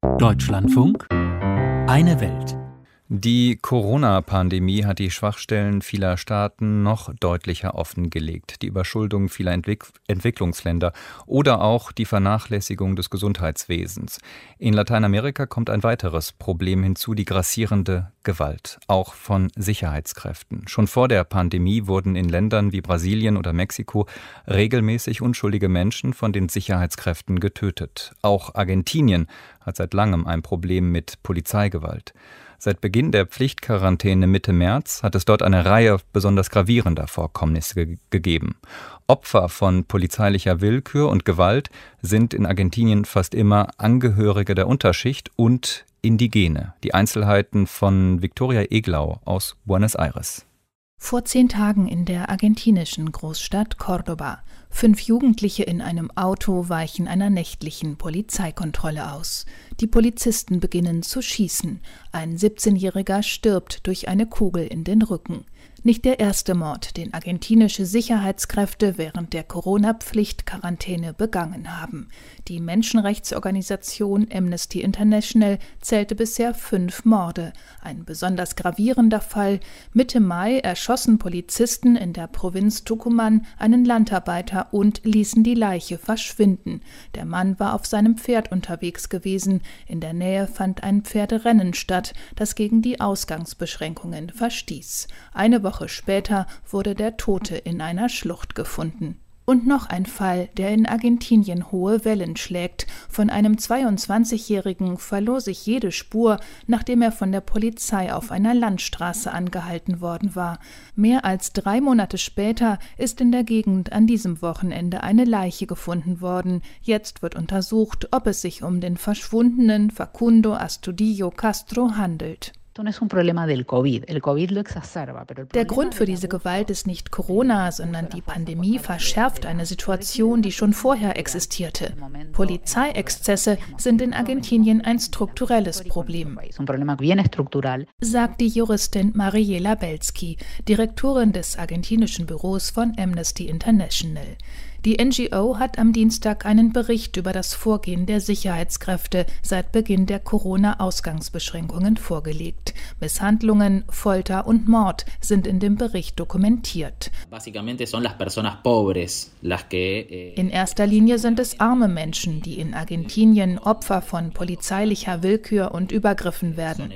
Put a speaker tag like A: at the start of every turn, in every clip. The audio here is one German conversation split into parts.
A: Deutschlandfunk, eine Welt.
B: Die Corona-Pandemie hat die Schwachstellen vieler Staaten noch deutlicher offengelegt. Die Überschuldung vieler Entwicklungsländer oder auch die Vernachlässigung des Gesundheitswesens. In Lateinamerika kommt ein weiteres Problem hinzu, die grassierende Gewalt, auch von Sicherheitskräften. Schon vor der Pandemie wurden in Ländern wie Brasilien oder Mexiko regelmäßig unschuldige Menschen von den Sicherheitskräften getötet. Auch Argentinien hat seit langem ein Problem mit Polizeigewalt. Seit Beginn der Pflichtquarantäne Mitte März hat es dort eine Reihe besonders gravierender Vorkommnisse gegeben. Opfer von polizeilicher Willkür und Gewalt sind in Argentinien fast immer Angehörige der Unterschicht und Indigene. Die Einzelheiten von Victoria Eglau aus Buenos Aires.
C: Vor 10 Tagen in der argentinischen Großstadt Córdoba. 5 Jugendliche in einem Auto weichen einer nächtlichen Polizeikontrolle aus. Die Polizisten beginnen zu schießen. Ein 17-Jähriger stirbt durch eine Kugel in den Rücken. Nicht der erste Mord, den argentinische Sicherheitskräfte während der Corona-Pflichtquarantäne begangen haben. Die Menschenrechtsorganisation Amnesty International zählte bisher 5 Morde. Ein besonders gravierender Fall: Mitte Mai erschossen Polizisten in der Provinz Tucumán einen Landarbeiter und ließen die Leiche verschwinden. Der Mann war auf seinem Pferd unterwegs gewesen. In der Nähe fand ein Pferderennen statt, das gegen die Ausgangsbeschränkungen verstieß. Eine Woche später wurde der Tote in einer Schlucht gefunden. Und noch ein Fall, der in Argentinien hohe Wellen schlägt. Von einem 22-Jährigen verlor sich jede Spur, nachdem er von der Polizei auf einer Landstraße angehalten worden war. Mehr als 3 Monate später ist in der Gegend an diesem Wochenende eine Leiche gefunden worden. Jetzt wird untersucht, ob es sich um den verschwundenen Facundo Astudillo Castro handelt. Der Grund für diese Gewalt ist nicht Corona, sondern die Pandemie verschärft eine Situation, die schon vorher existierte. Polizeiexzesse sind in Argentinien ein strukturelles Problem, sagt die Juristin Mariela Belski, Direktorin des argentinischen Büros von Amnesty International. Die NGO hat am Dienstag einen Bericht über das Vorgehen der Sicherheitskräfte seit Beginn der Corona-Ausgangsbeschränkungen vorgelegt. Misshandlungen, Folter und Mord sind in dem Bericht dokumentiert. In erster Linie sind es arme Menschen, die in Argentinien Opfer von polizeilicher Willkür und Übergriffen werden,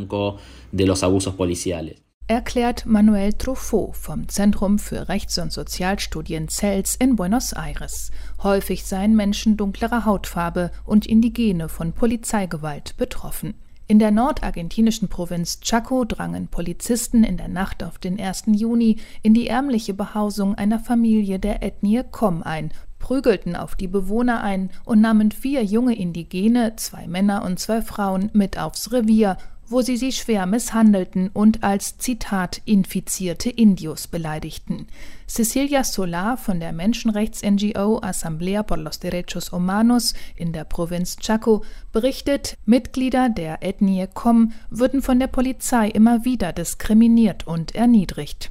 C: erklärt Manuel Truffaut vom Zentrum für Rechts- und Sozialstudien CELS in Buenos Aires. Häufig seien Menschen dunklerer Hautfarbe und Indigene von Polizeigewalt betroffen. In der nordargentinischen Provinz Chaco drangen Polizisten in der Nacht auf den 1. Juni in die ärmliche Behausung einer Familie der Ethnie Com ein, prügelten auf die Bewohner ein und nahmen 4 junge Indigene, 2 Männer und 2 Frauen, mit aufs Revier, wo sie schwer misshandelten und als, Zitat, infizierte Indios beleidigten. Cecilia Solar von der Menschenrechts-NGO Asamblea por los Derechos Humanos in der Provinz Chaco berichtet, Mitglieder der Ethnie Com würden von der Polizei immer wieder diskriminiert und erniedrigt.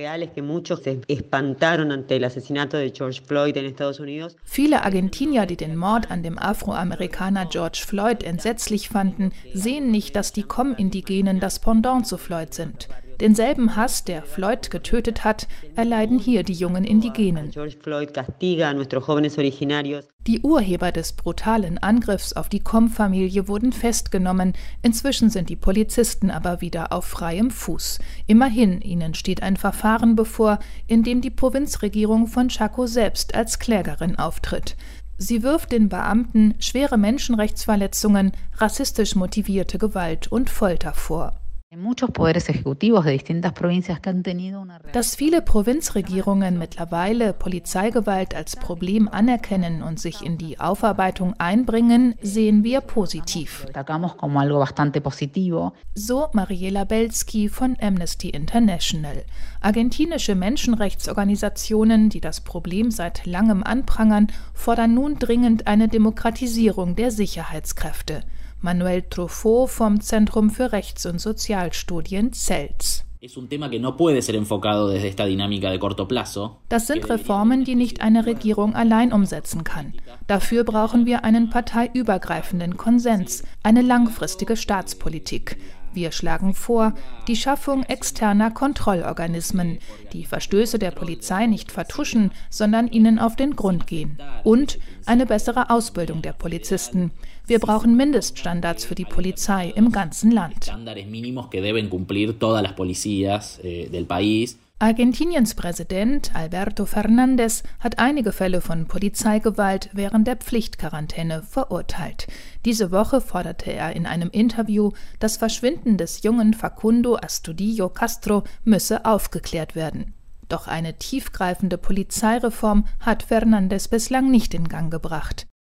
C: Viele Argentinier, die den Mord an dem Afroamerikaner George Floyd entsetzlich fanden, sehen nicht, dass die Com-Indigenen das Pendant zu Floyd sind. Denselben Hass, der Floyd getötet hat, erleiden hier die jungen Indigenen. Die Urheber des brutalen Angriffs auf die Com-Familie wurden festgenommen. Inzwischen sind die Polizisten aber wieder auf freiem Fuß. Immerhin, ihnen steht ein Verfahren bevor, in dem die Provinzregierung von Chaco selbst als Klägerin auftritt. Sie wirft den Beamten schwere Menschenrechtsverletzungen, rassistisch motivierte Gewalt und Folter vor. Dass viele Provinzregierungen mittlerweile Polizeigewalt als Problem anerkennen und sich in die Aufarbeitung einbringen, sehen wir positiv. So Mariela Belski von Amnesty International. Argentinische Menschenrechtsorganisationen, die das Problem seit langem anprangern, fordern nun dringend eine Demokratisierung der Sicherheitskräfte. Manuel Truffaut vom Zentrum für Rechts- und Sozialstudien CELS. Das sind Reformen, die nicht eine Regierung allein umsetzen kann. Dafür brauchen wir einen parteiübergreifenden Konsens, eine langfristige Staatspolitik. Wir schlagen vor, die Schaffung externer Kontrollorganismen, die Verstöße der Polizei nicht vertuschen, sondern ihnen auf den Grund gehen. Und eine bessere Ausbildung der Polizisten. Wir brauchen Mindeststandards für die Polizei im ganzen Land. Argentiniens Präsident Alberto Fernández hat einige Fälle von Polizeigewalt während der Pflichtquarantäne verurteilt. Diese Woche forderte er in einem Interview, das Verschwinden des jungen Facundo Astudillo Castro müsse aufgeklärt werden. Doch eine tiefgreifende Polizeireform hat Fernández bislang nicht in Gang gebracht.